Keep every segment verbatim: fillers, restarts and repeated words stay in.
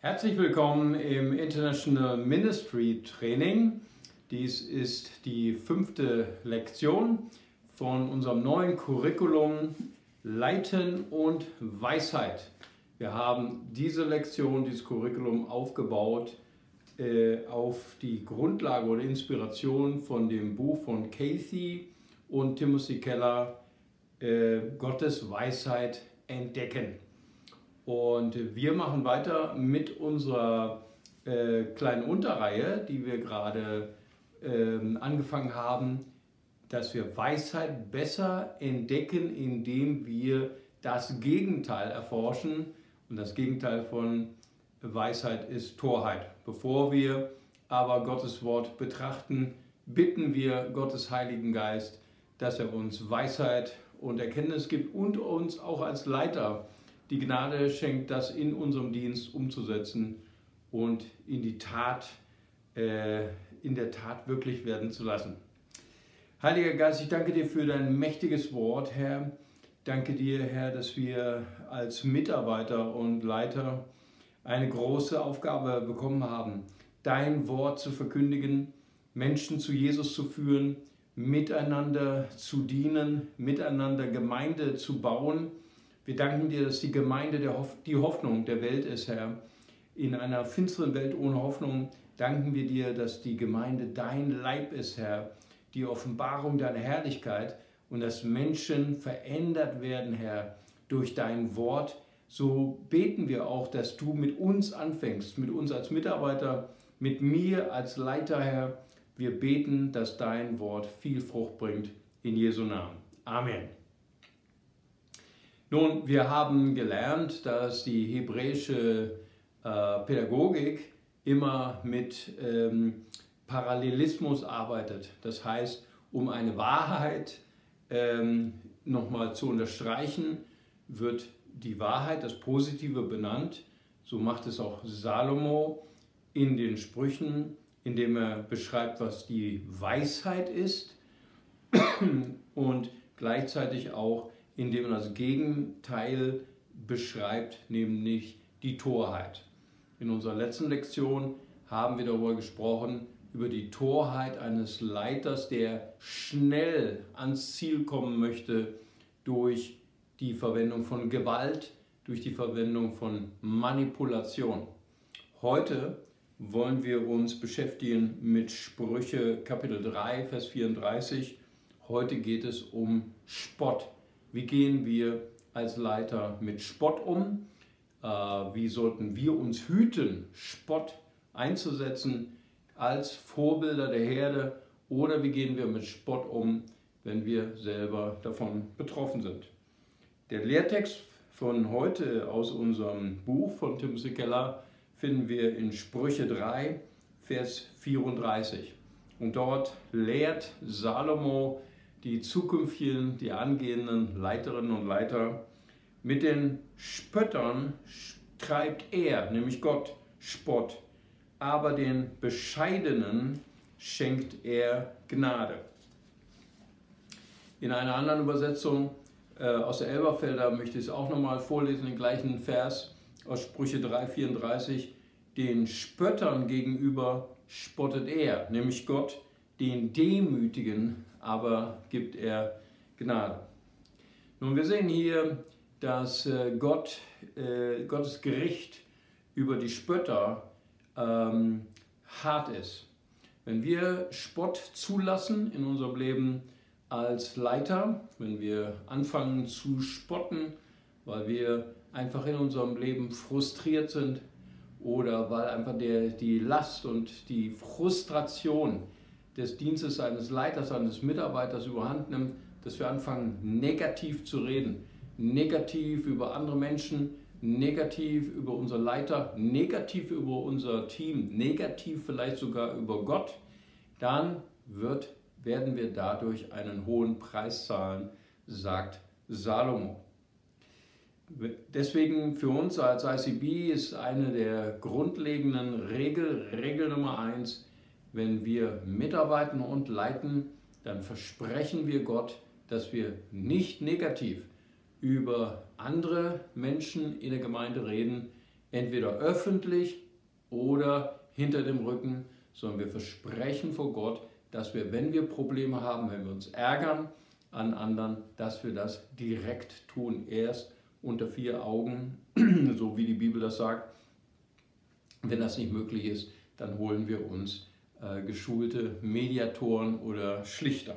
Herzlich willkommen im International Ministry Training. Dies ist die fünfte Lektion von unserem neuen Curriculum Leiten und Weisheit. Wir haben diese Lektion, dieses Curriculum aufgebaut äh, auf die Grundlage oder Inspiration von dem Buch von Kathy und Timothy Keller, äh, Gottes Weisheit entdecken. Und wir machen weiter mit unserer äh, kleinen Unterreihe, die wir gerade äh, angefangen haben, dass wir Weisheit besser entdecken, indem wir das Gegenteil erforschen. Und das Gegenteil von Weisheit ist Torheit. Bevor wir aber Gottes Wort betrachten, bitten wir Gottes Heiligen Geist, dass er uns Weisheit und Erkenntnis gibt und uns auch als Leiter die Gnade schenkt, das in unserem Dienst umzusetzen und in die Tat, äh, in der Tat wirklich werden zu lassen. Heiliger Geist, ich danke dir für dein mächtiges Wort, Herr. Danke dir, Herr, dass wir als Mitarbeiter und Leiter eine große Aufgabe bekommen haben, dein Wort zu verkündigen, Menschen zu Jesus zu führen, miteinander zu dienen, miteinander Gemeinde zu bauen. Wir danken dir, dass die Gemeinde der Hoff- die Hoffnung der Welt ist, Herr. In einer finsteren Welt ohne Hoffnung danken wir dir, dass die Gemeinde dein Leib ist, Herr. Die Offenbarung deiner Herrlichkeit und dass Menschen verändert werden, Herr, durch dein Wort. So beten wir auch, dass du mit uns anfängst, mit uns als Mitarbeiter, mit mir als Leiter, Herr. Wir beten, dass dein Wort viel Frucht bringt. In Jesu Namen. Amen. Nun, wir haben gelernt, dass die hebräische äh, Pädagogik immer mit ähm, Parallelismus arbeitet. Das heißt, um eine Wahrheit ähm, nochmal zu unterstreichen, wird die Wahrheit, das Positive benannt. So macht es auch Salomo in den Sprüchen, indem er beschreibt, was die Weisheit ist und gleichzeitig auch indem man das Gegenteil beschreibt, nämlich die Torheit. In unserer letzten Lektion haben wir darüber gesprochen, über die Torheit eines Leiters, der schnell ans Ziel kommen möchte durch die Verwendung von Gewalt, durch die Verwendung von Manipulation. Heute wollen wir uns beschäftigen mit Sprüche Kapitel drei, Vers vierunddreißig. Heute geht es um Spott. Wie gehen wir als Leiter mit Spott um? Äh, wie sollten wir uns hüten, Spott einzusetzen als Vorbilder der Herde? Oder wie gehen wir mit Spott um, wenn wir selber davon betroffen sind? Der Lehrtext von heute aus unserem Buch von Timothy Keller finden wir in Sprüche drei, Vers vierunddreißig. Und dort lehrt Salomo die zukünftigen, die angehenden Leiterinnen und Leiter: Mit den Spöttern treibt er, nämlich Gott, Spott, aber den Bescheidenen schenkt er Gnade. In einer anderen Übersetzung äh, aus der Elberfelder möchte ich es auch nochmal vorlesen, den gleichen Vers aus Sprüche drei, vierunddreißig. Den Spöttern gegenüber spottet er, nämlich Gott, den Demütigen aber gibt er Gnade. Nun, wir sehen hier, dass äh, Gott, äh, Gottes Gericht über die Spötter ähm, hart ist. Wenn wir Spott zulassen in unserem Leben als Leiter, wenn wir anfangen zu spotten, weil wir einfach in unserem Leben frustriert sind oder weil einfach der, die Last und die Frustration des Dienstes eines Leiters, eines Mitarbeiters überhand nimmt, dass wir anfangen, negativ zu reden. Negativ über andere Menschen, negativ über unsere Leiter, negativ über unser Team, negativ vielleicht sogar über Gott, dann wird, werden wir dadurch einen hohen Preis zahlen, sagt Salomo. Deswegen für uns als I C B ist eine der grundlegenden Regel, Regel Nummer eins, wenn wir mitarbeiten und leiten, dann versprechen wir Gott, dass wir nicht negativ über andere Menschen in der Gemeinde reden, entweder öffentlich oder hinter dem Rücken, sondern wir versprechen vor Gott, dass wir, wenn wir Probleme haben, wenn wir uns ärgern an anderen, dass wir das direkt tun, erst unter vier Augen, so wie die Bibel das sagt. Wenn das nicht möglich ist, dann holen wir uns äh, geschulte Mediatoren oder Schlichter.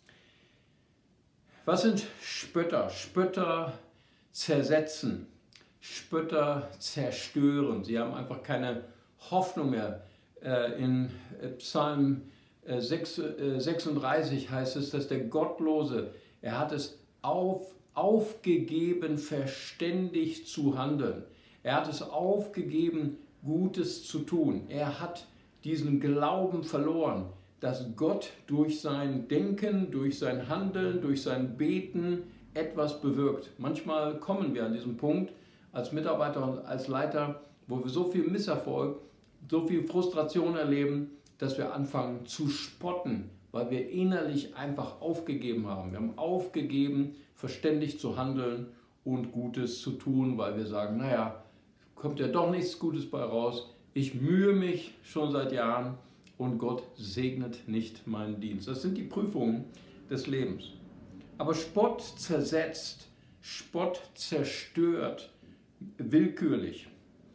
Was sind Spötter? Spötter zersetzen, Spötter zerstören. Sie haben einfach keine Hoffnung mehr. Äh, in Psalm äh, sechsunddreißig heißt es, dass der Gottlose, er hat es auf, aufgegeben, verständig zu handeln. Er hat es aufgegeben, Gutes zu tun. Er hat diesen Glauben verloren, dass Gott durch sein Denken, durch sein Handeln, durch sein Beten etwas bewirkt. Manchmal kommen wir an diesen Punkt als Mitarbeiter und als Leiter, wo wir so viel Misserfolg, so viel Frustration erleben, dass wir anfangen zu spotten, weil wir innerlich einfach aufgegeben haben. Wir haben aufgegeben, verständig zu handeln und Gutes zu tun, weil wir sagen, naja, kommt ja doch nichts Gutes bei raus. Ich mühe mich schon seit Jahren und Gott segnet nicht meinen Dienst. Das sind die Prüfungen des Lebens. Aber Spott zersetzt, Spott zerstört willkürlich.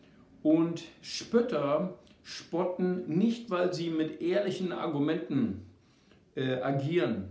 Und Spötter spotten nicht, weil sie mit ehrlichen Argumenten äh, agieren,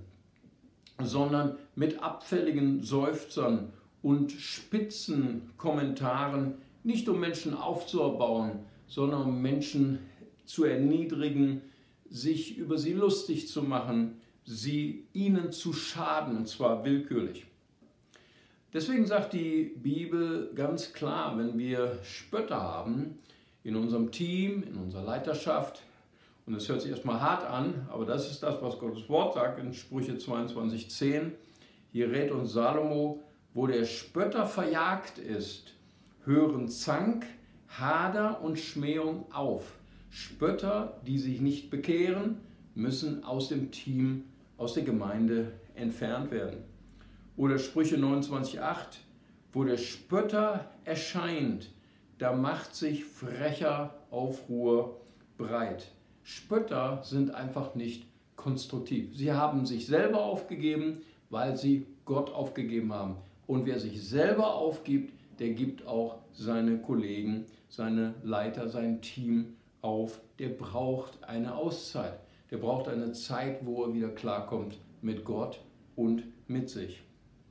sondern mit abfälligen Seufzern und spitzen Kommentaren, nicht um Menschen aufzuerbauen, sondern um Menschen zu erniedrigen, sich über sie lustig zu machen, sie ihnen zu schaden, und zwar willkürlich. Deswegen sagt die Bibel ganz klar, wenn wir Spötter haben in unserem Team, in unserer Leiterschaft, und das hört sich erstmal hart an, aber das ist das, was Gottes Wort sagt in Sprüche zweiundzwanzig zehn. Hier rät uns Salomo, wo der Spötter verjagt ist, hören Zank, Hader und Schmähung auf. Spötter, die sich nicht bekehren, müssen aus dem Team, aus der Gemeinde entfernt werden. Oder Sprüche neunundzwanzig acht, wo der Spötter erscheint, da macht sich frecher Aufruhr breit. Spötter sind einfach nicht konstruktiv. Sie haben sich selber aufgegeben, weil sie Gott aufgegeben haben. Und wer sich selber aufgibt, der gibt auch seine Kollegen, seine Leiter, sein Team auf. Der braucht eine Auszeit. Der braucht eine Zeit, wo er wieder klarkommt mit Gott und mit sich.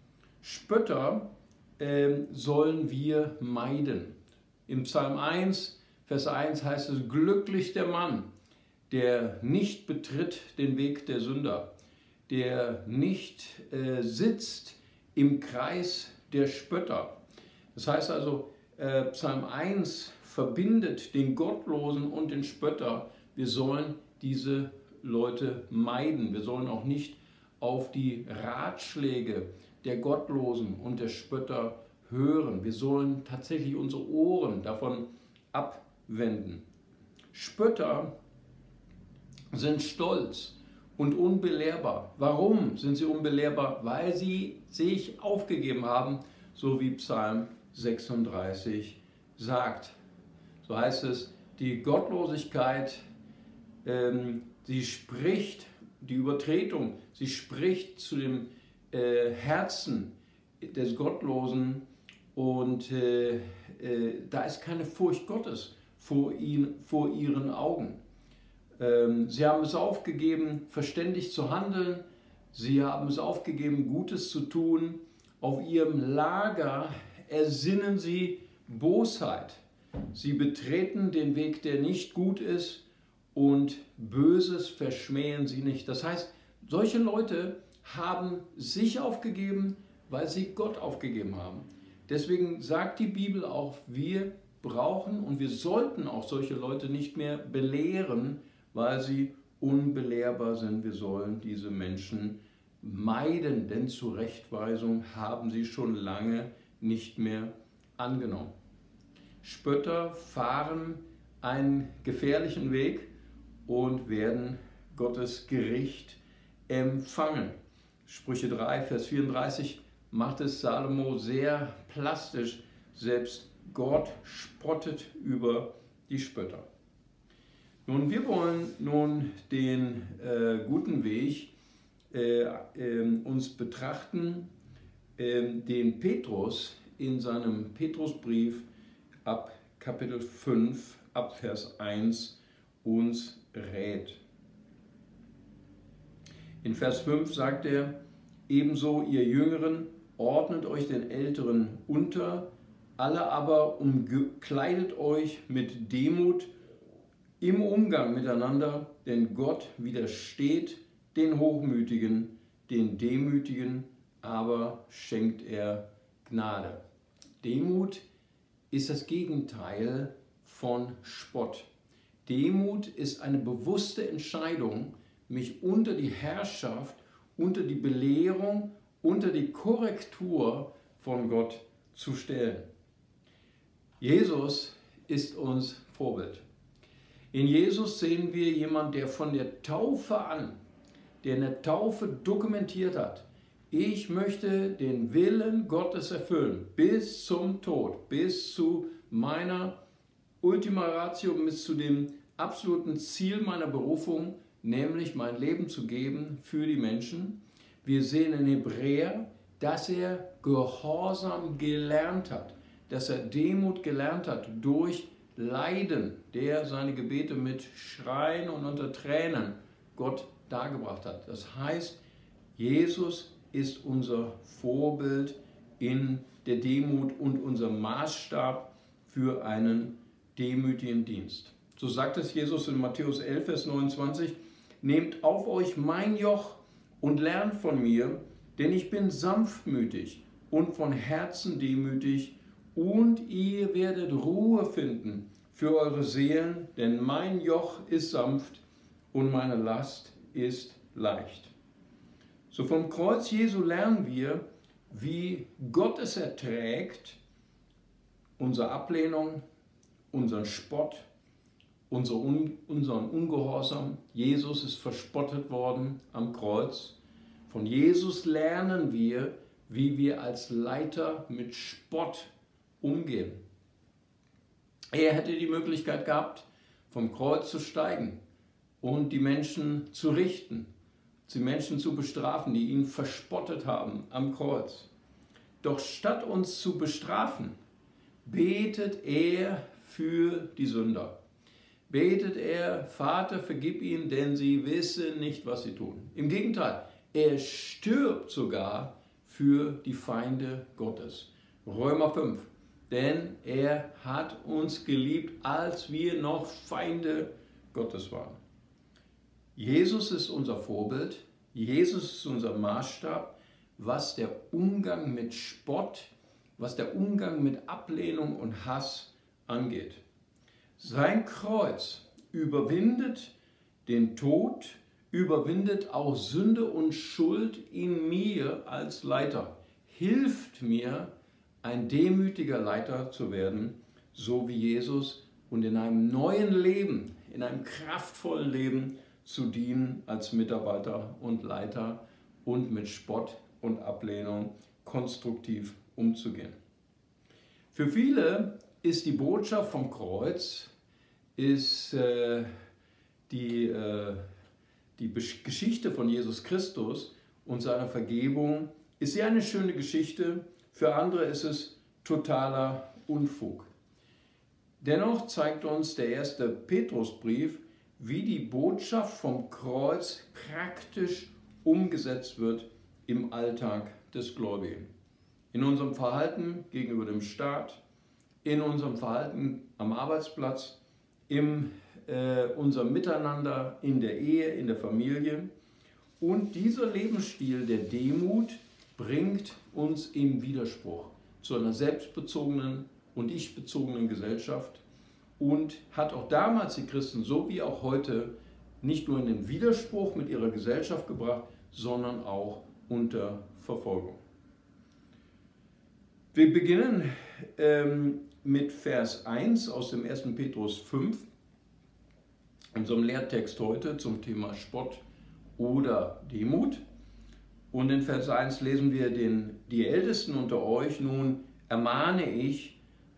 Spötter äh, sollen wir meiden. Im Psalm eins, Vers eins heißt es, glücklich der Mann, der nicht betritt den Weg der Sünder, der nicht äh, sitzt im Kreis der Spötter. Das heißt also, äh, Psalm eins verbindet den Gottlosen und den Spötter. Wir sollen diese Leute meiden. Wir sollen auch nicht auf die Ratschläge der Gottlosen und der Spötter hören. Wir sollen tatsächlich unsere Ohren davon abwenden. Spötter sind stolz und unbelehrbar. Warum sind sie unbelehrbar? Weil sie sich aufgegeben haben, so wie Psalm sechsunddreißig sagt. So heißt es, die Gottlosigkeit, ähm, sie spricht, die Übertretung, sie spricht zu dem äh, Herzen des Gottlosen und äh, äh, da ist keine Furcht Gottes vor, ihn, vor ihren Augen. Ähm, sie haben es aufgegeben, verständig zu handeln, sie haben es aufgegeben, Gutes zu tun. Auf ihrem Lager ersinnen sie Bosheit. Sie betreten den Weg, der nicht gut ist, und Böses verschmähen sie nicht. Das heißt, solche Leute haben sich aufgegeben, weil sie Gott aufgegeben haben. Deswegen sagt die Bibel auch, wir brauchen und wir sollten auch solche Leute nicht mehr belehren, weil sie unbelehrbar sind. Wir sollen diese Menschen meiden, denn Zurechtweisung haben sie schon lange nicht mehr angenommen. Spötter fahren einen gefährlichen Weg und werden Gottes Gericht empfangen. Sprüche drei, Vers vierunddreißig macht es Salomo sehr plastisch. Selbst Gott spottet über die Spötter. Nun, wir wollen nun den äh, guten Weg äh, äh, uns betrachten, äh, den Petrus in seinem Petrusbrief ab Kapitel fünf, ab Vers eins uns rät. In Vers fünf sagt er, ebenso ihr Jüngeren, ordnet euch den Älteren unter, alle aber umkleidet euch mit Demut im Umgang miteinander, denn Gott widersteht den Hochmütigen, den Demütigen aber schenkt er Gnade. Demut ist das Gegenteil von Spott. Demut ist eine bewusste Entscheidung, mich unter die Herrschaft, unter die Belehrung, unter die Korrektur von Gott zu stellen. Jesus ist uns Vorbild. In Jesus sehen wir jemanden, der von der Taufe an, der in der Taufe dokumentiert hat, ich möchte den Willen Gottes erfüllen, bis zum Tod, bis zu meiner Ultima Ratio, bis zu dem absoluten Ziel meiner Berufung, nämlich mein Leben zu geben für die Menschen. Wir sehen in Hebräer, dass er Gehorsam gelernt hat, dass er Demut gelernt hat durch Leiden, der seine Gebete mit Schreien und unter Tränen Gott dargebracht hat. Das heißt, Jesus ist unser Vorbild in der Demut und unser Maßstab für einen demütigen Dienst. So sagt es Jesus in Matthäus elf, Vers neunundzwanzig, nehmt auf euch mein Joch und lernt von mir, denn ich bin sanftmütig und von Herzen demütig, und ihr werdet Ruhe finden für eure Seelen, denn mein Joch ist sanft und meine Last ist leicht. So vom Kreuz Jesu lernen wir, wie Gott es erträgt, unsere Ablehnung, unseren Spott, unsere Un- unseren Ungehorsam. Jesus ist verspottet worden am Kreuz. Von Jesus lernen wir, wie wir als Leiter mit Spott umgehen. Er hätte die Möglichkeit gehabt, vom Kreuz zu steigen und die Menschen zu richten, die Menschen zu bestrafen, die ihn verspottet haben am Kreuz. Doch statt uns zu bestrafen, betet er für die Sünder. Betet er, Vater, vergib ihnen, denn sie wissen nicht, was sie tun. Im Gegenteil, er stirbt sogar für die Feinde Gottes. Römer fünf. Denn er hat uns geliebt, als wir noch Feinde Gottes waren. Jesus ist unser Vorbild, Jesus ist unser Maßstab, was der Umgang mit Spott, was der Umgang mit Ablehnung und Hass angeht. Sein Kreuz überwindet den Tod, überwindet auch Sünde und Schuld in mir als Leiter, hilft mir, ein demütiger Leiter zu werden, so wie Jesus, und in einem neuen Leben, in einem kraftvollen Leben zu dienen als Mitarbeiter und Leiter und mit Spott und Ablehnung konstruktiv umzugehen. Für viele ist die Botschaft vom Kreuz, ist äh, die, äh, die Geschichte von Jesus Christus und seiner Vergebung, ist ja eine schöne Geschichte. Für andere ist es totaler Unfug. Dennoch zeigt uns der erste Petrusbrief, wie die Botschaft vom Kreuz praktisch umgesetzt wird im Alltag des Gläubigen. In unserem Verhalten gegenüber dem Staat, in unserem Verhalten am Arbeitsplatz, in äh, unserem Miteinander in der Ehe, in der Familie. Und dieser Lebensstil der Demut bringt uns im Widerspruch zu einer selbstbezogenen und ich-bezogenen Gesellschaft und hat auch damals die Christen so wie auch heute nicht nur in den Widerspruch mit ihrer Gesellschaft gebracht, sondern auch unter Verfolgung. Wir beginnen ähm, mit Vers eins aus dem ersten Petrus fünf, unserem Lehrtext heute zum Thema Spott oder Demut. Und in Vers eins lesen wir, den, die Ältesten unter euch nun ermahne ich,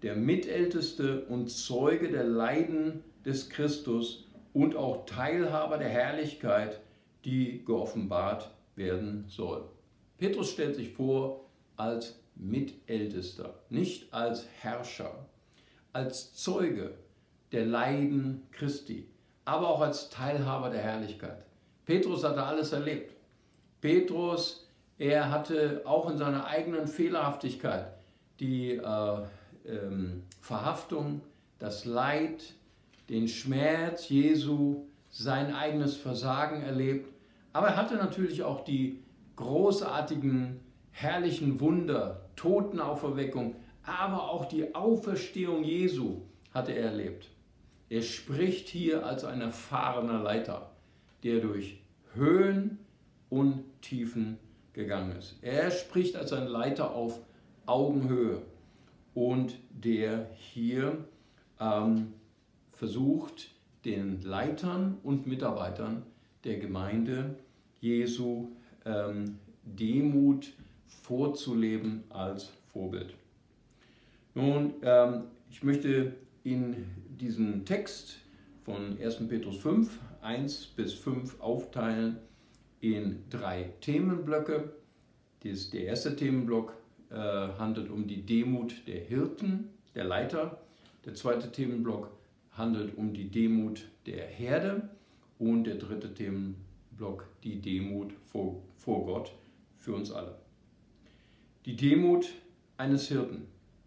der Mitälteste und Zeuge der Leiden des Christus und auch Teilhaber der Herrlichkeit, die geoffenbart werden soll. Petrus stellt sich vor als Mitältester, nicht als Herrscher, als Zeuge der Leiden Christi, aber auch als Teilhaber der Herrlichkeit. Petrus hatte alles erlebt. Petrus, er hatte auch in seiner eigenen Fehlerhaftigkeit die äh, ähm, Verhaftung, das Leid, den Schmerz Jesu, sein eigenes Versagen erlebt. Aber er hatte natürlich auch die großartigen, herrlichen Wunder, Totenauferweckung, aber auch die Auferstehung Jesu hatte er erlebt. Er spricht hier als ein erfahrener Leiter, der durch Höhen und Tiefen gegangen ist. Er spricht als ein Leiter auf Augenhöhe und der hier ähm, versucht, den Leitern und Mitarbeitern der Gemeinde Jesu ähm, Demut vorzuleben als Vorbild. Nun, ähm, ich möchte in diesen Text von ersten Petrus fünf, eins bis fünf aufteilen in drei Themenblöcke. Dies, der erste Themenblock äh, handelt um die Demut der Hirten, der Leiter. Der zweite Themenblock handelt um die Demut der Herde. Und der dritte Themenblock, die Demut vor, vor Gott für uns alle. Die Demut eines Hirten.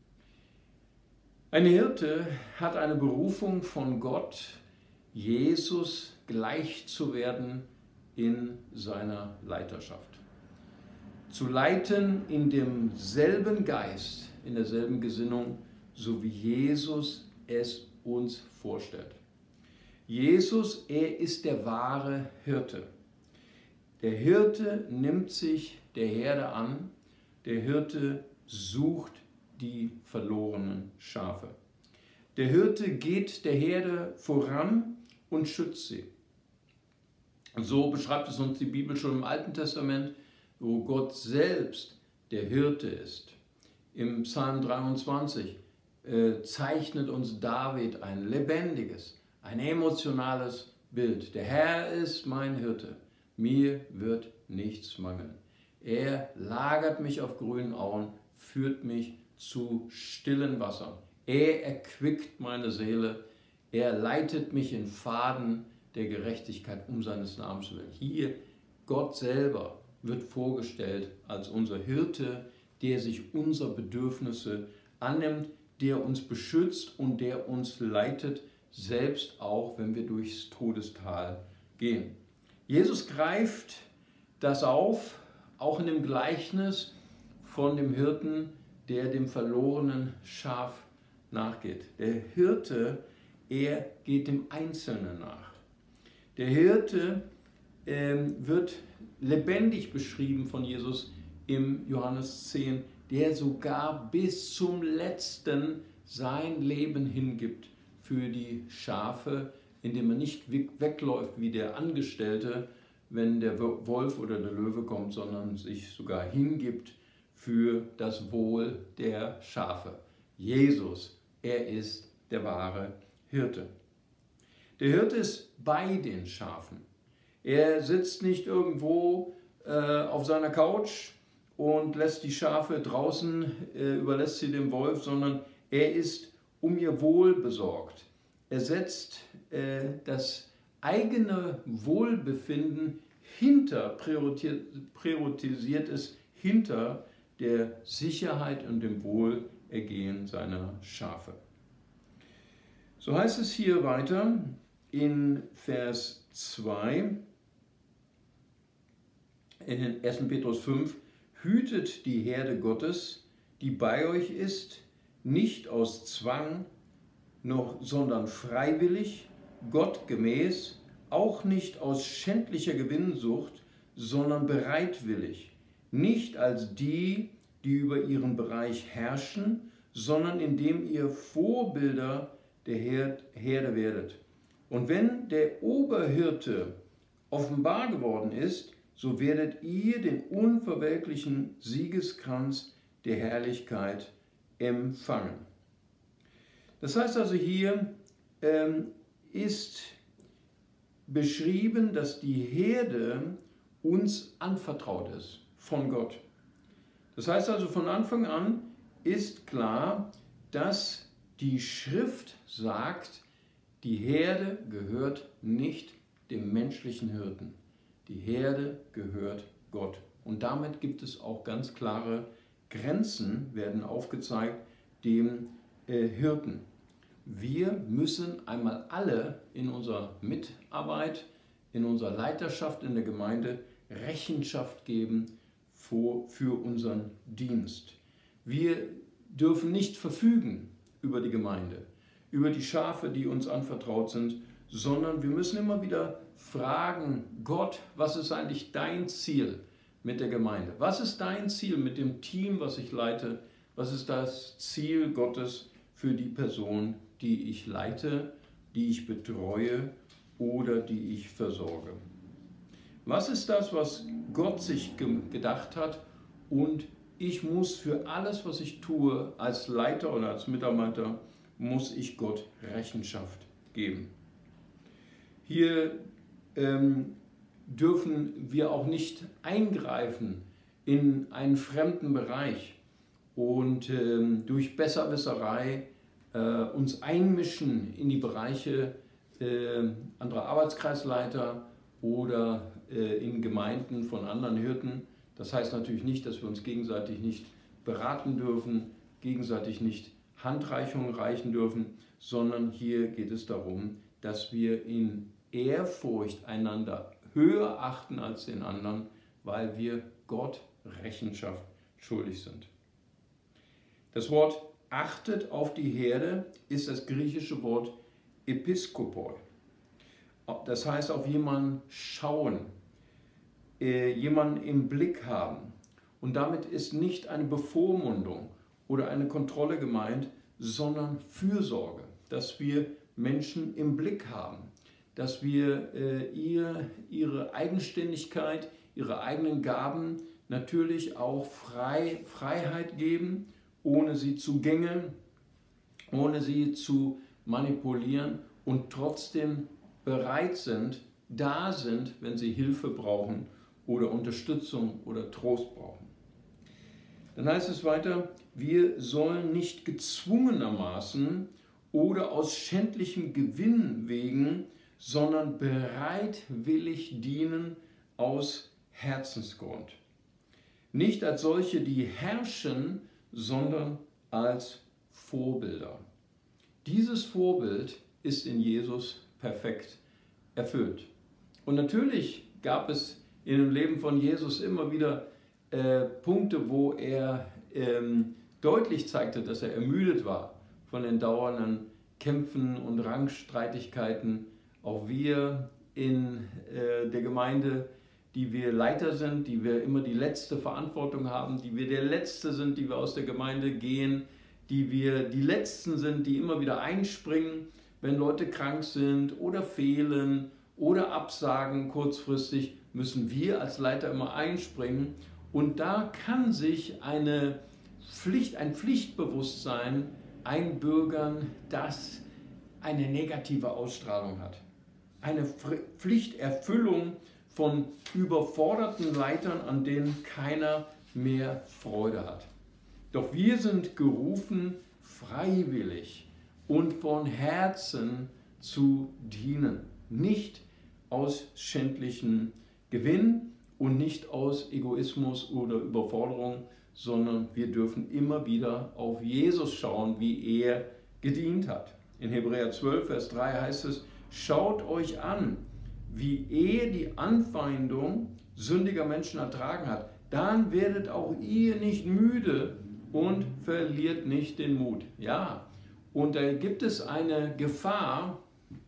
Ein Hirte hat eine Berufung von Gott, Jesus gleich zu werden in seiner Leiterschaft. Zu leiten in demselben Geist, in derselben Gesinnung, so wie Jesus es uns vorstellt. Jesus, er ist der wahre Hirte. Der Hirte nimmt sich der Herde an, der Hirte sucht die verlorenen Schafe. Der Hirte geht der Herde voran und schützt sie. So beschreibt es uns die Bibel schon im Alten Testament, wo Gott selbst der Hirte ist. Im Psalm dreiundzwanzig äh, zeichnet uns David ein lebendiges, ein emotionales Bild. Der Herr ist mein Hirte, mir wird nichts mangeln. Er lagert mich auf grünen Auen, führt mich zu stillen Wassern. Er erquickt meine Seele, er leitet mich in Pfaden der Gerechtigkeit um seines Namens willen. Hier, Gott selber wird vorgestellt als unser Hirte, der sich unserer Bedürfnisse annimmt, der uns beschützt und der uns leitet, selbst auch, wenn wir durchs Todestal gehen. Jesus greift das auf, auch in dem Gleichnis von dem Hirten, der dem verlorenen Schaf nachgeht. Der Hirte, er geht dem Einzelnen nach. Der Hirte ähm, wird lebendig beschrieben von Jesus im Johannes zehn, der sogar bis zum Letzten sein Leben hingibt für die Schafe, indem er nicht wegläuft wie der Angestellte, wenn der Wolf oder der Löwe kommt, sondern sich sogar hingibt für das Wohl der Schafe. Jesus, er ist der wahre Hirte. Der Hirte ist bei den Schafen. Er sitzt nicht irgendwo äh, auf seiner Couch und lässt die Schafe draußen, äh, überlässt sie dem Wolf, sondern er ist um ihr Wohl besorgt. Er setzt äh, das eigene Wohlbefinden hinter, priorisiert, priorisiert es hinter der Sicherheit und dem Wohlergehen seiner Schafe. So heißt es hier weiter in Vers zwei, in ersten Petrus fünf, hütet die Herde Gottes, die bei euch ist, nicht aus Zwang, noch, sondern freiwillig, gottgemäß, auch nicht aus schändlicher Gewinnsucht, sondern bereitwillig, nicht als die, die über ihren Bereich herrschen, sondern indem ihr Vorbilder der Herde werdet. Und wenn der Oberhirte offenbar geworden ist, so werdet ihr den unverwelklichen Siegeskranz der Herrlichkeit empfangen. Das heißt also, hier ähm, ist beschrieben, dass die Herde uns anvertraut ist von Gott. Das heißt also, von Anfang an ist klar, dass die Schrift sagt, die Herde gehört nicht dem menschlichen Hirten. Die Herde gehört Gott. Und damit gibt es auch ganz klare Grenzen, werden aufgezeigt, dem äh, Hirten. Wir müssen einmal alle in unserer Mitarbeit, in unserer Leiterschaft in der Gemeinde Rechenschaft geben für, für unseren Dienst. Wir dürfen nicht verfügen über die Gemeinde, über die Schafe, die uns anvertraut sind, sondern wir müssen immer wieder fragen, Gott, was ist eigentlich dein Ziel mit der Gemeinde? Was ist dein Ziel mit dem Team, was ich leite? Was ist das Ziel Gottes für die Person, die ich leite, die ich betreue oder die ich versorge? Was ist das, was Gott sich ge- gedacht hat? Und ich muss für alles, was ich tue, als Leiter oder als Mitarbeiter, muss ich Gott Rechenschaft geben. Hier ähm, dürfen wir auch nicht eingreifen in einen fremden Bereich und ähm, durch Besserwisserei äh, uns einmischen in die Bereiche äh, anderer Arbeitskreisleiter oder äh, in Gemeinden von anderen Hirten. Das heißt natürlich nicht, dass wir uns gegenseitig nicht beraten dürfen, gegenseitig nicht Handreichungen reichen dürfen, sondern hier geht es darum, dass wir in Ehrfurcht einander höher achten als den anderen, weil wir Gott Rechenschaft schuldig sind. Das Wort achtet auf die Herde ist das griechische Wort Episkopoi. Das heißt auf jemanden schauen, jemanden im Blick haben. Und damit ist nicht eine Bevormundung oder eine Kontrolle gemeint, sondern Fürsorge, dass wir Menschen im Blick haben, dass wir äh, ihr, ihre Eigenständigkeit, ihre eigenen Gaben natürlich auch frei, Freiheit geben, ohne sie zu gängeln, ohne sie zu manipulieren und trotzdem bereit sind, da sind, wenn sie Hilfe brauchen oder Unterstützung oder Trost brauchen. Dann heißt es weiter, wir sollen nicht gezwungenermaßen oder aus schändlichem Gewinn wegen, sondern bereitwillig dienen aus Herzensgrund. Nicht als solche, die herrschen, sondern als Vorbilder. Dieses Vorbild ist in Jesus perfekt erfüllt. Und natürlich gab es in dem Leben von Jesus immer wieder äh, Punkte, wo er ähm, deutlich zeigte, dass er ermüdet war von den dauernden Kämpfen und Rangstreitigkeiten. Auch wir in äh, der Gemeinde, die wir Leiter sind, die wir immer die letzte Verantwortung haben, die wir der Letzte sind, die wir aus der Gemeinde gehen, die wir die Letzten sind, die immer wieder einspringen, wenn Leute krank sind oder fehlen oder absagen kurzfristig, müssen wir als Leiter immer einspringen. Und da kann sich eine Pflicht, ein Pflichtbewusstsein einbürgern, das eine negative Ausstrahlung hat. Eine Pflichterfüllung von überforderten Leitern, an denen keiner mehr Freude hat. Doch wir sind gerufen, freiwillig und von Herzen zu dienen. Nicht aus schändlichem Gewinn und nicht aus Egoismus oder Überforderung, sondern wir dürfen immer wieder auf Jesus schauen, wie er gedient hat. In Hebräer zwölf, Vers drei heißt es, schaut euch an, wie er die Anfeindung sündiger Menschen ertragen hat. Dann werdet auch ihr nicht müde und verliert nicht den Mut. Ja, und da gibt es eine Gefahr,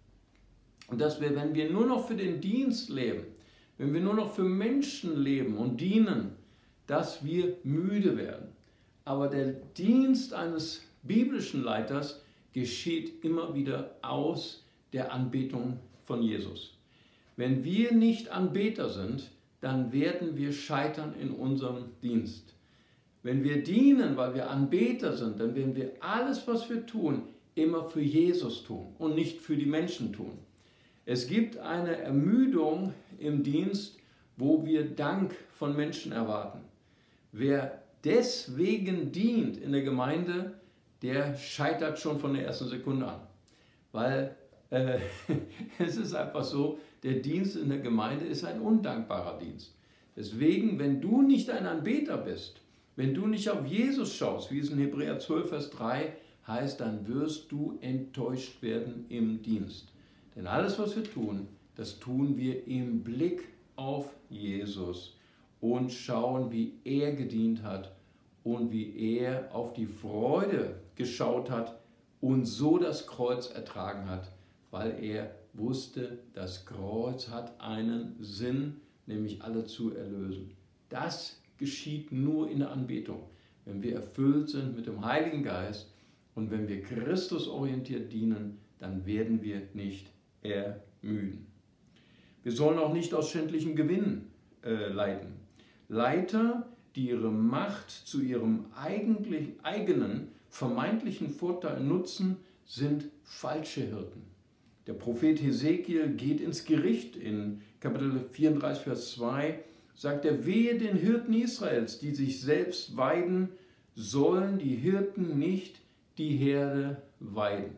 dass wir, wenn wir nur noch für den Dienst leben, wenn wir nur noch für Menschen leben und dienen, dass wir müde werden. Aber der Dienst eines biblischen Leiters geschieht immer wieder aus der Anbetung von Jesus. Wenn wir nicht Anbeter sind, dann werden wir scheitern in unserem Dienst. Wenn wir dienen, weil wir Anbeter sind, dann werden wir alles, was wir tun, immer für Jesus tun und nicht für die Menschen tun. Es gibt eine Ermüdung im Dienst, wo wir Dank von Menschen erwarten. Wer deswegen dient in der Gemeinde, der scheitert schon von der ersten Sekunde an. Weil äh, es ist einfach so, der Dienst in der Gemeinde ist ein undankbarer Dienst. Deswegen, wenn du nicht ein Anbeter bist, wenn du nicht auf Jesus schaust, wie es in Hebräer zwölf, Vers drei heißt, dann wirst du enttäuscht werden im Dienst. Denn alles, was wir tun, das tun wir im Blick auf Jesus und schauen, wie er gedient hat und wie er auf die Freude geschaut hat und so das Kreuz ertragen hat, weil er wusste, das Kreuz hat einen Sinn, nämlich alle zu erlösen. Das geschieht nur in der Anbetung, wenn wir erfüllt sind mit dem Heiligen Geist und wenn wir Christusorientiert dienen, dann werden wir nicht ermüden. Wir sollen auch nicht aus schändlichem Gewinn äh, leiten. Leiter, die ihre Macht zu ihrem eigentlich eigenen, vermeintlichen Vorteil nutzen, sind falsche Hirten. Der Prophet Hesekiel geht ins Gericht. In Kapitel vierunddreißig, Vers zwei sagt er, wehe den Hirten Israels, die sich selbst weiden, sollen die Hirten nicht die Herde weiden.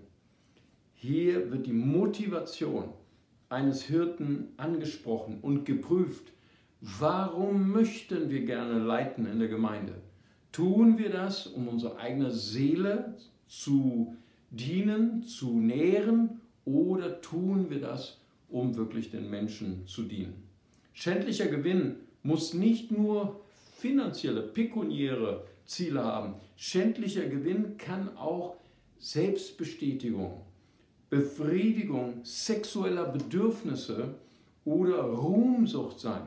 Hier wird die Motivation eines Hirten angesprochen und geprüft. Warum möchten wir gerne leiten in der Gemeinde? Tun wir das, um unsere eigene Seele zu dienen, zu nähren, oder tun wir das, um wirklich den Menschen zu dienen? Schändlicher Gewinn muss nicht nur finanzielle, pekuniäre Ziele haben. Schändlicher Gewinn kann auch Selbstbestätigung, Befriedigung sexueller Bedürfnisse oder Ruhmsucht sein.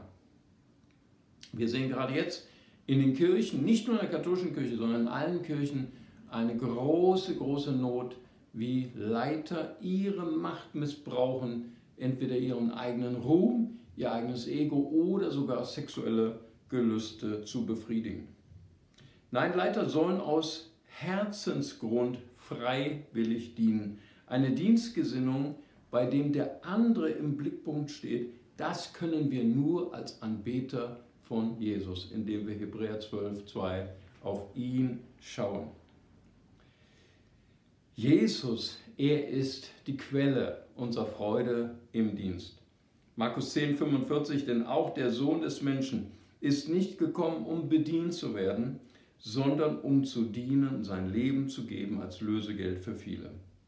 Wir sehen gerade jetzt in den Kirchen, nicht nur in der katholischen Kirche, sondern in allen Kirchen, eine große, große Not, wie Leiter ihre Macht missbrauchen, entweder ihren eigenen Ruhm, ihr eigenes Ego oder sogar sexuelle Gelüste zu befriedigen. Nein, Leiter sollen aus Herzensgrund freiwillig dienen. Eine Dienstgesinnung, bei dem der andere im Blickpunkt steht, das können wir nur als Anbeter von Jesus, indem wir Hebräer zwölf, zwei auf ihn schauen. Jesus, er ist die Quelle unserer Freude im Dienst. Markus zehn, fünfundvierzig, denn auch der Sohn des Menschen ist nicht gekommen, um bedient zu werden, sondern um zu dienen, sein Leben zu geben als Lösegeld für viele.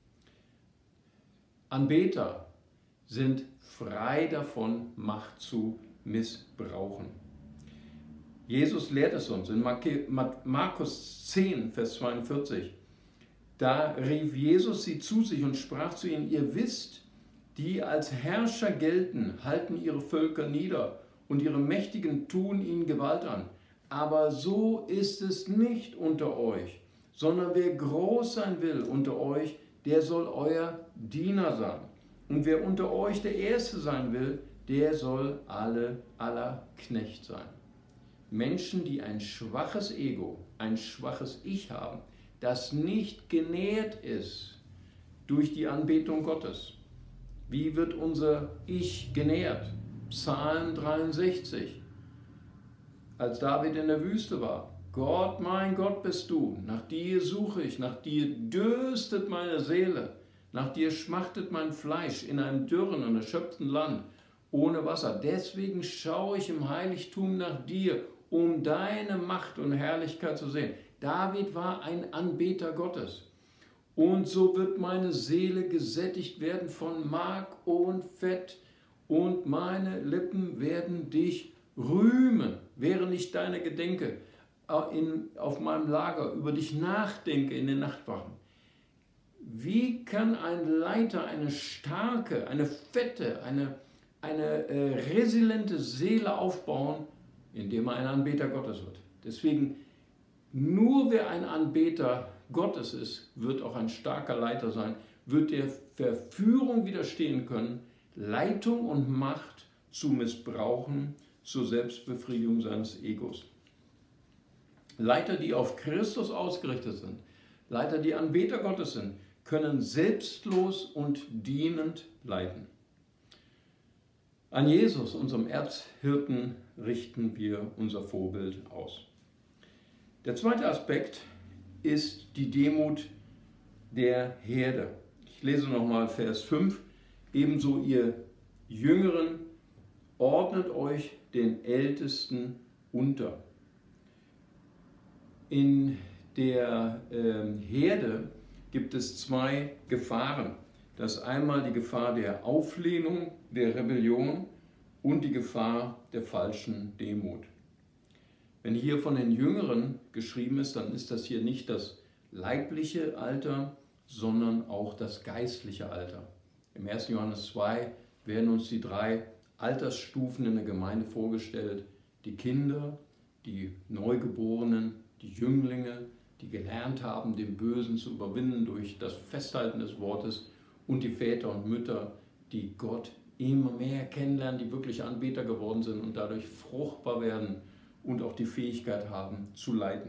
Anbeter sind frei davon, Macht zu missbrauchen. Jesus lehrt es uns in Markus zehn, Vers zweiundvierzig. Da rief Jesus sie zu sich und sprach zu ihnen, ihr wisst, die als Herrscher gelten, halten ihre Völker nieder und ihre Mächtigen tun ihnen Gewalt an. Aber so ist es nicht unter euch, sondern wer groß sein will unter euch, der soll euer Diener sein. Und wer unter euch der Erste sein will, der soll alle aller Knecht sein. Menschen, die ein schwaches Ego, ein schwaches Ich haben, das nicht genährt ist durch die Anbetung Gottes. Wie wird unser Ich genährt? Psalm dreiundsechzig, als David in der Wüste war. Gott, mein Gott bist du, nach dir suche ich, nach dir dürstet meine Seele, nach dir schmachtet mein Fleisch in einem dürren und erschöpften Land ohne Wasser. Deswegen schaue ich im Heiligtum nach dir, um deine Macht und Herrlichkeit zu sehen. David war ein Anbeter Gottes. Und so wird meine Seele gesättigt werden von Mark und Fett und meine Lippen werden dich rühmen, während ich deine Gedenke in, auf meinem Lager über dich nachdenke in den Nachtwachen. Wie kann ein Leiter eine starke, eine fette, eine, eine äh, resiliente Seele aufbauen, indem er ein Anbeter Gottes wird? Deswegen, nur wer ein Anbeter Gottes ist, wird auch ein starker Leiter sein, wird der Verführung widerstehen können, Leitung und Macht zu missbrauchen zur Selbstbefriedigung seines Egos. Leiter, die auf Christus ausgerichtet sind, Leiter, die Anbeter Gottes sind, können selbstlos und dienend leiden. An Jesus, unserem Erzhirten, richten wir unser Vorbild aus. Der zweite Aspekt ist die Demut der Herde. Ich lese nochmal Vers fünf. Ebenso ihr Jüngeren, ordnet euch den Ältesten unter. In der äh, Herde gibt es zwei Gefahren. Das ist einmal die Gefahr der Auflehnung, der Rebellion und die Gefahr der falschen Demut. Wenn hier von den Jüngeren geschrieben ist, dann ist das hier nicht das leibliche Alter, sondern auch das geistliche Alter. Im ersten Johannes zwei werden uns die drei Altersstufen in der Gemeinde vorgestellt. Die Kinder, die Neugeborenen, die Jünglinge, die gelernt haben, den Bösen zu überwinden durch das Festhalten des Wortes, und die Väter und Mütter, die Gott immer mehr kennenlernen, die wirklich Anbeter geworden sind und dadurch fruchtbar werden und auch die Fähigkeit haben zu leiden.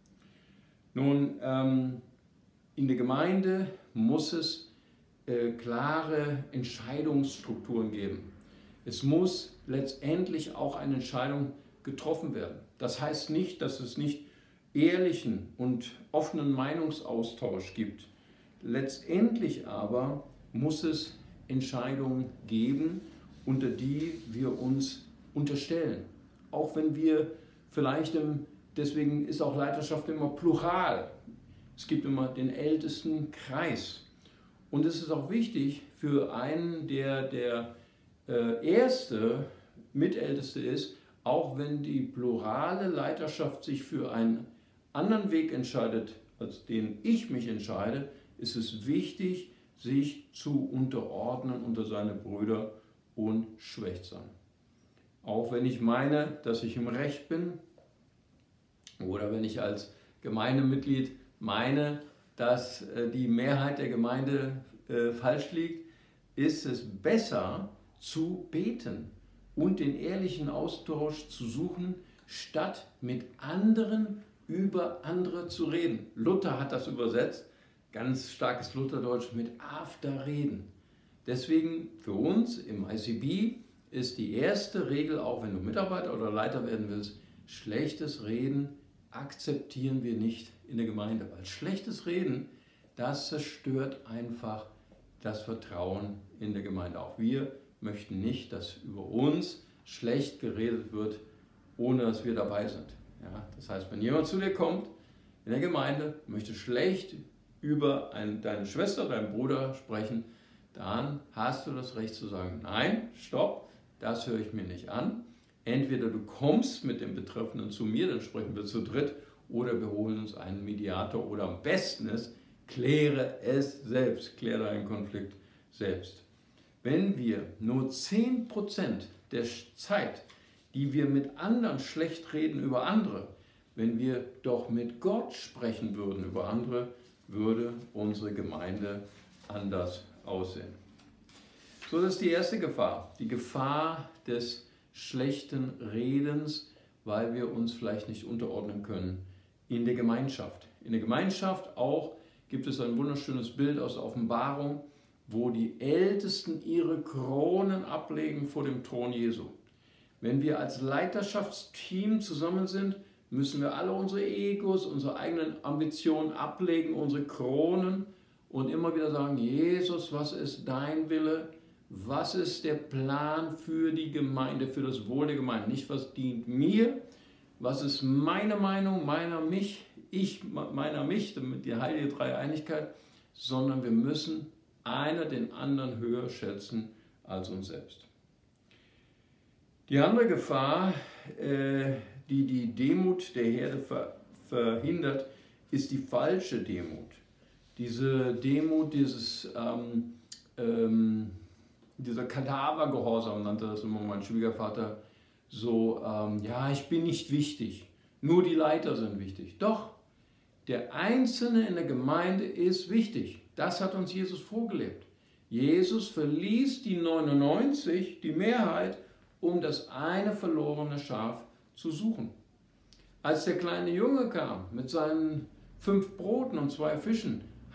Nun, ähm, in der Gemeinde muss es äh, klare Entscheidungsstrukturen geben. Es muss letztendlich auch eine Entscheidung getroffen werden. Das heißt nicht, dass es nicht ehrlichen und offenen Meinungsaustausch gibt. Letztendlich aber muss es Entscheidungen geben, unter die wir uns unterstellen. Auch wenn wir vielleicht, im, deswegen ist auch Leiterschaft immer plural. Es gibt immer den ältesten Kreis. Und es ist auch wichtig für einen, der der äh, erste Mitälteste ist, auch wenn die plurale Leiterschaft sich für einen anderen Weg entscheidet, als den ich mich entscheide, ist es wichtig, sich zu unterordnen unter seine Brüder und Schwestern. Auch wenn ich meine, dass ich im Recht bin, oder wenn ich als Gemeindemitglied meine, dass die Mehrheit der Gemeinde äh, falsch liegt, ist es besser zu beten und den ehrlichen Austausch zu suchen, statt mit anderen über andere zu reden. Luther hat das übersetzt, ganz starkes Lutherdeutsch, mit Afterreden. Deswegen für uns im I C B ist die erste Regel, auch wenn du Mitarbeiter oder Leiter werden willst, schlechtes Reden akzeptieren wir nicht in der Gemeinde. Weil schlechtes Reden, das zerstört einfach das Vertrauen in der Gemeinde. Auch wir möchten nicht, dass über uns schlecht geredet wird, ohne dass wir dabei sind. Ja, das heißt, wenn jemand zu dir kommt in der Gemeinde, möchte schlecht über ein, deine Schwester, deinen Bruder sprechen, dann hast du das Recht zu sagen, nein, stopp, das höre ich mir nicht an. Entweder du kommst mit dem Betreffenden zu mir, dann sprechen wir zu dritt, oder wir holen uns einen Mediator, oder am besten ist, kläre es selbst, kläre deinen Konflikt selbst. Wenn wir nur zehn Prozent der Zeit, die wir mit anderen schlecht reden über andere, wenn wir doch mit Gott sprechen würden über andere, würde unsere Gemeinde anders aussehen. So, das ist die erste Gefahr, die Gefahr des schlechten Redens, weil wir uns vielleicht nicht unterordnen können in der Gemeinschaft. In der Gemeinschaft auch gibt es ein wunderschönes Bild aus der Offenbarung, wo die Ältesten ihre Kronen ablegen vor dem Thron Jesu. Wenn wir als Leiterschaftsteam zusammen sind, müssen wir alle unsere Egos, unsere eigenen Ambitionen ablegen, unsere Kronen, und immer wieder sagen, Jesus, was ist dein Wille? Was ist der Plan für die Gemeinde, für das Wohl der Gemeinde? Nicht, was dient mir, was ist meine Meinung, meiner mich, ich, meiner mich, damit die heilige Dreieinigkeit, sondern wir müssen einer den anderen höher schätzen als uns selbst. Die andere Gefahr, äh, die die Demut der Herde ver verhindert, ist die falsche Demut. Diese Demut, dieses, ähm, ähm, dieser Kadavergehorsam, nannte das immer mein Schwiegervater, so, ähm, ja, ich bin nicht wichtig, nur die Leiter sind wichtig. Doch, der Einzelne in der Gemeinde ist wichtig. Das hat uns Jesus vorgelebt. Jesus verließ die neunundneunzig, die Mehrheit, um das eine verlorene Schaf zu suchen. Als der kleine Junge kam mit seinen fünf Broten und zwei Fischen,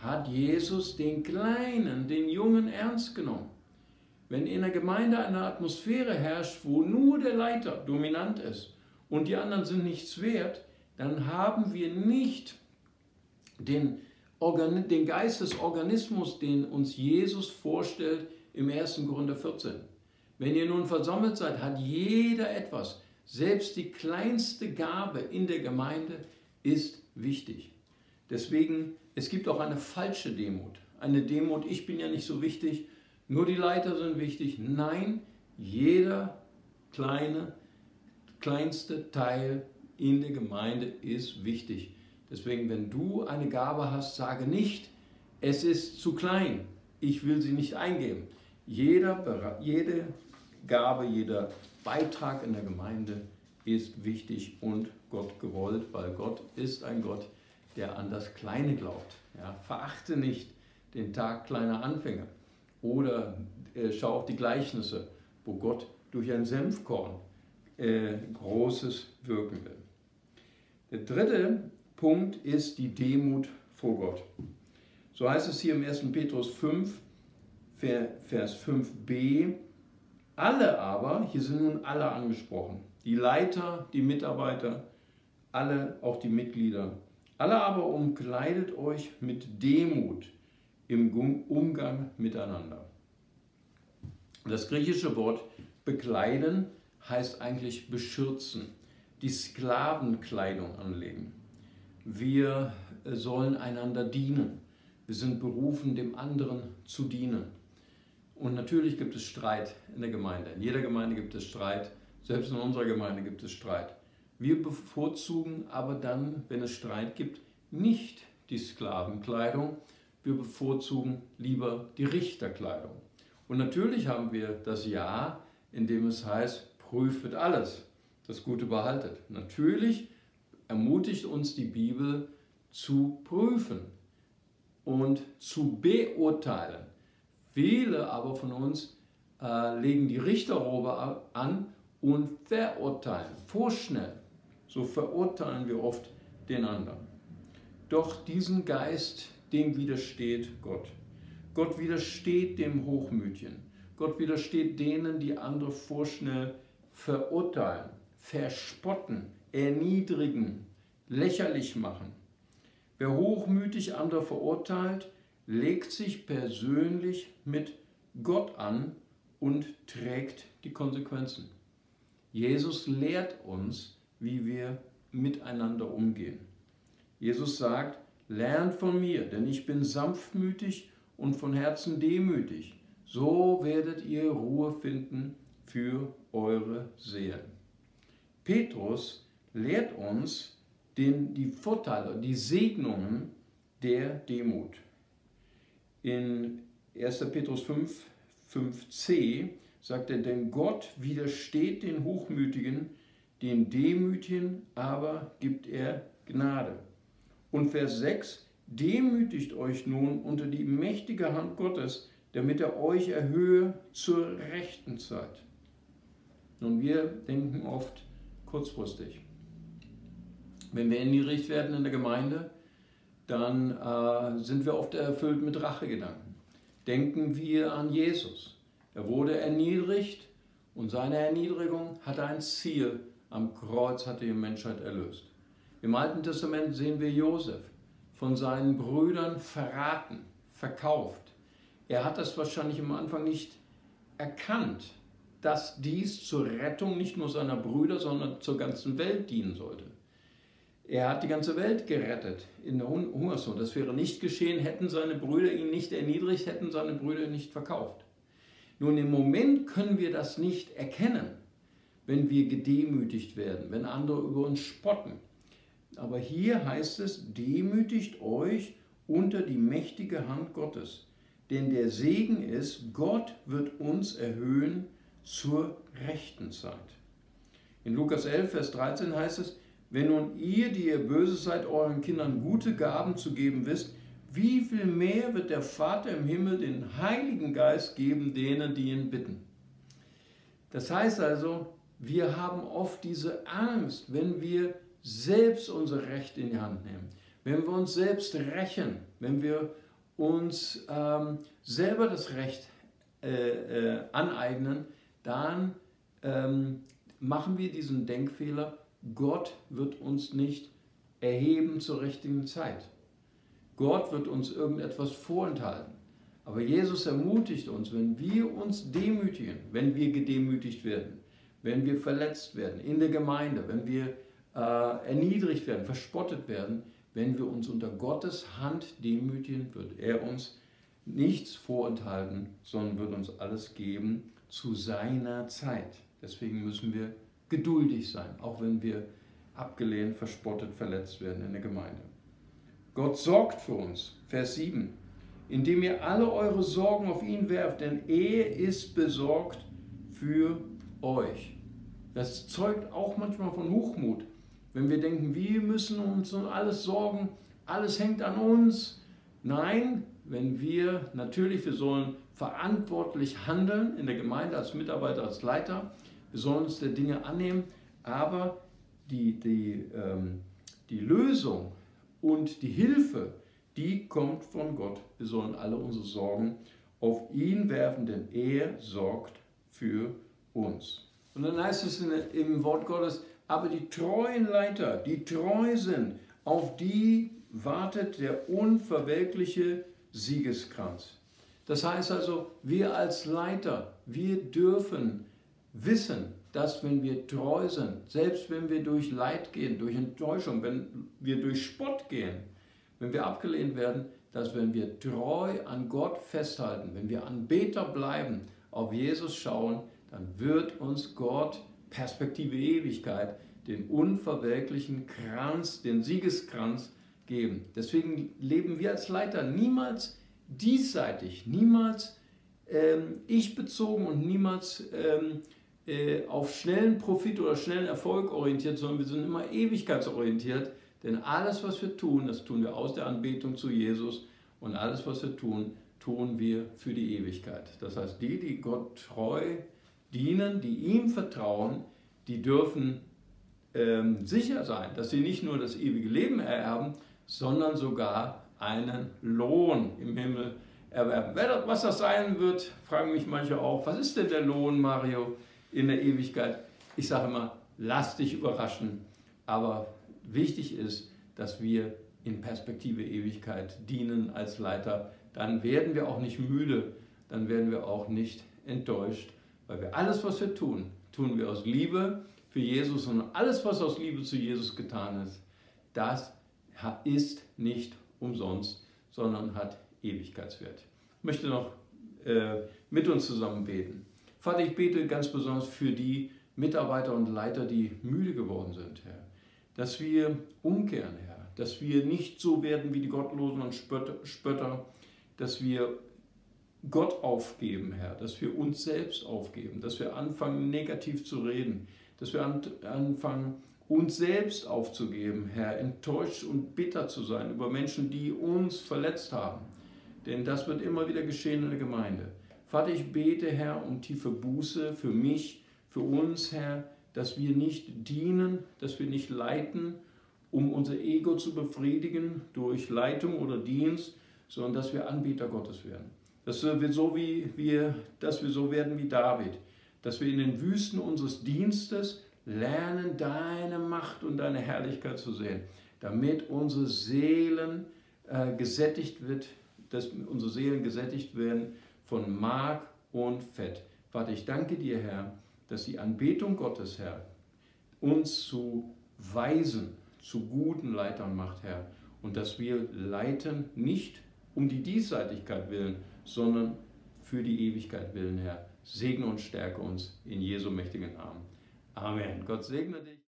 hat Jesus den Kleinen, den Jungen ernst genommen. Wenn in der Gemeinde eine Atmosphäre herrscht, wo nur der Leiter dominant ist und die anderen sind nichts wert, dann haben wir nicht den, Organ den Geist des Organismus, den uns Jesus vorstellt im ersten Korinther vierzehn. Wenn ihr nun versammelt seid, hat jeder etwas. Selbst die kleinste Gabe in der Gemeinde ist wichtig. Deswegen, es gibt auch eine falsche Demut. Eine Demut, ich bin ja nicht so wichtig, nur die Leiter sind wichtig. Nein, jeder kleine, kleinste Teil in der Gemeinde ist wichtig. Deswegen, wenn du eine Gabe hast, sage nicht, es ist zu klein, ich will sie nicht eingeben. Jeder, jede Gabe, jeder Beitrag in der Gemeinde ist wichtig und Gott gewollt, weil Gott ist ein Gott, der an das Kleine glaubt. Ja, verachte nicht den Tag kleiner Anfänger oder äh, schau auf die Gleichnisse, wo Gott durch ein Senfkorn äh, Großes wirken will. Der dritte Punkt ist die Demut vor Gott. So heißt es hier im ersten Petrus fünf, Vers fünf b, alle aber, hier sind nun alle angesprochen, die Leiter, die Mitarbeiter, alle, auch die Mitglieder, alle aber umkleidet euch mit Demut im Umgang miteinander. Das griechische Wort bekleiden heißt eigentlich beschürzen, die Sklavenkleidung anlegen. Wir sollen einander dienen. Wir sind berufen, dem anderen zu dienen. Und natürlich gibt es Streit in der Gemeinde. In jeder Gemeinde gibt es Streit. Selbst in unserer Gemeinde gibt es Streit. Wir bevorzugen aber dann, wenn es Streit gibt, nicht die Sklavenkleidung. Wir bevorzugen lieber die Richterkleidung. Und natürlich haben wir das Ja, in dem es heißt, prüfet alles, das Gute behaltet. Natürlich ermutigt uns die Bibel zu prüfen und zu beurteilen. Viele aber von uns äh, legen die Richterrobe an und verurteilen, vorschnell. So verurteilen wir oft den anderen. Doch diesen Geist, dem widersteht Gott. Gott widersteht dem Hochmütigen. Gott widersteht denen, die andere vorschnell verurteilen, verspotten, erniedrigen, lächerlich machen. Wer hochmütig andere verurteilt, legt sich persönlich mit Gott an und trägt die Konsequenzen. Jesus lehrt uns, wie wir miteinander umgehen. Jesus sagt, lernt von mir, denn ich bin sanftmütig und von Herzen demütig. So werdet ihr Ruhe finden für eure Seelen. Petrus lehrt uns den, die Vorteile, die Segnungen der Demut. In erster Petrus fünf, fünf c sagt er, denn Gott widersteht den Hochmütigen, den Demütigen aber gibt er Gnade. Und Vers sechs, demütigt euch nun unter die mächtige Hand Gottes, damit er euch erhöhe zur rechten Zeit. Nun, wir denken oft kurzfristig. Wenn wir erniedrigt werden in der Gemeinde, dann äh, sind wir oft erfüllt mit Rachegedanken. Denken wir an Jesus. Er wurde erniedrigt und seine Erniedrigung hatte ein Ziel. Am Kreuz hat er die Menschheit erlöst. Im Alten Testament sehen wir Josef von seinen Brüdern verraten, verkauft. Er hat das wahrscheinlich am Anfang nicht erkannt, dass dies zur Rettung nicht nur seiner Brüder, sondern zur ganzen Welt dienen sollte. Er hat die ganze Welt gerettet in der Hungersnot. Das wäre nicht geschehen, hätten seine Brüder ihn nicht erniedrigt, hätten seine Brüder ihn nicht verkauft. Nun, im Moment können wir das nicht erkennen, wenn wir gedemütigt werden, wenn andere über uns spotten. Aber hier heißt es, demütigt euch unter die mächtige Hand Gottes. Denn der Segen ist, Gott wird uns erhöhen zur rechten Zeit. In Lukas elf, Vers dreizehn heißt es, wenn nun ihr, die ihr böse seid, euren Kindern gute Gaben zu geben wisst, wie viel mehr wird der Vater im Himmel den Heiligen Geist geben denen, die ihn bitten. Das heißt also, wir haben oft diese Angst, wenn wir selbst unser Recht in die Hand nehmen, wenn wir uns selbst rächen, wenn wir uns ähm, selber das Recht äh, äh, aneignen, dann ähm, machen wir diesen Denkfehler, Gott wird uns nicht erheben zur richtigen Zeit. Gott wird uns irgendetwas vorenthalten. Aber Jesus ermutigt uns, wenn wir uns demütigen, wenn wir gedemütigt werden, wenn wir verletzt werden in der Gemeinde, wenn wir äh, erniedrigt werden, verspottet werden, wenn wir uns unter Gottes Hand demütigen, wird er uns nichts vorenthalten, sondern wird uns alles geben zu seiner Zeit. Deswegen müssen wir geduldig sein, auch wenn wir abgelehnt, verspottet, verletzt werden in der Gemeinde. Gott sorgt für uns. Vers sieben. Indem ihr alle eure Sorgen auf ihn werft, denn er ist besorgt für euch. Das zeugt auch manchmal von Hochmut, wenn wir denken, wir müssen uns um alles sorgen, alles hängt an uns. Nein, wenn wir, natürlich, wir sollen verantwortlich handeln in der Gemeinde als Mitarbeiter, als Leiter, wir sollen uns der Dinge annehmen, aber die, die, ähm, die Lösung und die Hilfe, die kommt von Gott. Wir sollen alle unsere Sorgen auf ihn werfen, denn er sorgt für uns. Und dann heißt es in, im Wort Gottes, aber die treuen Leiter, die treu sind, auf die wartet der unverwelkliche Siegeskranz. Das heißt also, wir als Leiter, wir dürfen wissen, dass wenn wir treu sind, selbst wenn wir durch Leid gehen, durch Enttäuschung, wenn wir durch Spott gehen, wenn wir abgelehnt werden, dass wenn wir treu an Gott festhalten, wenn wir Anbeter bleiben, auf Jesus schauen, dann wird uns Gott Perspektive Ewigkeit, den unverwelklichen Kranz, den Siegeskranz geben. Deswegen leben wir als Leiter niemals diesseitig, niemals ähm, ich-bezogen und niemals ähm, äh, auf schnellen Profit oder schnellen Erfolg orientiert, sondern wir sind immer ewigkeitsorientiert. Denn alles, was wir tun, das tun wir aus der Anbetung zu Jesus und alles, was wir tun, tun wir für die Ewigkeit. Das heißt, die, die Gott treu dienen, die ihm vertrauen, die dürfen ähm, sicher sein, dass sie nicht nur das ewige Leben ererben, sondern sogar einen Lohn im Himmel erwerben. Was das sein wird, fragen mich manche auch, was ist denn der Lohn, Mario, in der Ewigkeit? Ich sage immer, lass dich überraschen, aber wichtig ist, dass wir in Perspektive Ewigkeit dienen als Leiter. Dann werden wir auch nicht müde, dann werden wir auch nicht enttäuscht, weil wir alles, was wir tun, tun wir aus Liebe für Jesus und alles, was aus Liebe zu Jesus getan ist, das ist nicht umsonst, sondern hat Ewigkeitswert. Ich möchte noch äh, mit uns zusammen beten. Vater, ich bete ganz besonders für die Mitarbeiter und Leiter, die müde geworden sind, Herr. Dass wir umkehren, Herr, dass wir nicht so werden wie die Gottlosen und Spötter, dass wir Gott aufgeben, Herr, dass wir uns selbst aufgeben, dass wir anfangen, negativ zu reden, dass wir anfangen, uns selbst aufzugeben, Herr, enttäuscht und bitter zu sein über Menschen, die uns verletzt haben. Denn das wird immer wieder geschehen in der Gemeinde. Vater, ich bete, Herr, um tiefe Buße für mich, für uns, Herr, dass wir nicht dienen, dass wir nicht leiten, um unser Ego zu befriedigen durch Leitung oder Dienst, sondern dass wir Anbeter Gottes werden. Dass wir so, wie wir, dass wir so werden wie David, dass wir in den Wüsten unseres Dienstes lernen, deine Macht und deine Herrlichkeit zu sehen, damit unsere Seelen äh, gesättigt wird, dass unsere Seelen gesättigt werden von Mark und Fett. Vater, ich danke dir, Herr, dass die Anbetung Gottes, Herr, uns zu Weisen, zu guten Leitern macht, Herr, und dass wir leiten nicht um die Diesseitigkeit willen, sondern für die Ewigkeit willen, Herr. Segne und stärke uns in Jesu mächtigen Namen. Amen. Gott segne dich.